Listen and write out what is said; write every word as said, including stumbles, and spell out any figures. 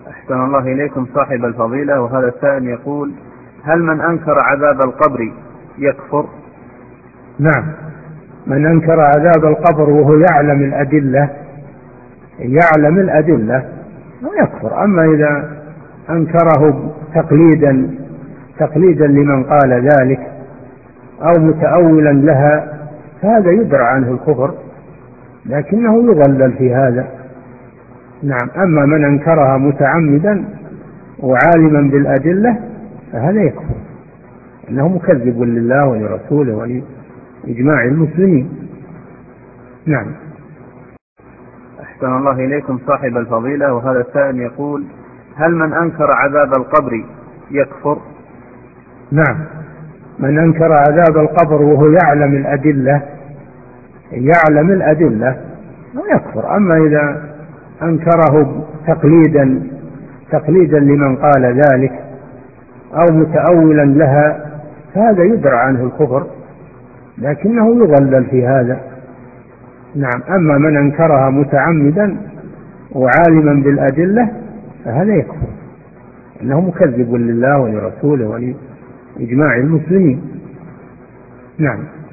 أحسن الله إليكم صاحب الفضيلة، وهذا السائل يقول: هل من أنكر عذاب القبر يكفر؟ نعم، من أنكر عذاب القبر وهو يعلم الأدلة يعلم الأدلة يكفر. أما إذا أنكره تقليدا تقليدا لمن قال ذلك أو متأولا لها فهذا يدرى عنه الكفر، لكنه يغلل في هذا. نعم، أما من أنكرها متعمدا وعالما بالأدلة فهذا يكفر، إنه مكذب لله ولرسوله ولإجماع المسلمين. نعم. أحسن الله إليكم صاحب الفضيلة، وهذا السائل يقول: هل من أنكر عذاب القبر يكفر؟ نعم، من أنكر عذاب القبر وهو يعلم الأدلة يعلم الأدلة يكفر. أما إذا أنكره تقليدا تقليدا لمن قال ذلك أو متأولا لها فهذا يدرى عنه الكفر، لكنه يغلل في هذا. نعم، أما من أنكرها متعمدا وعالما بالأدلة فهذا يكفر، إنه مكذب لله ولرسوله ولإجماع المسلمين. نعم.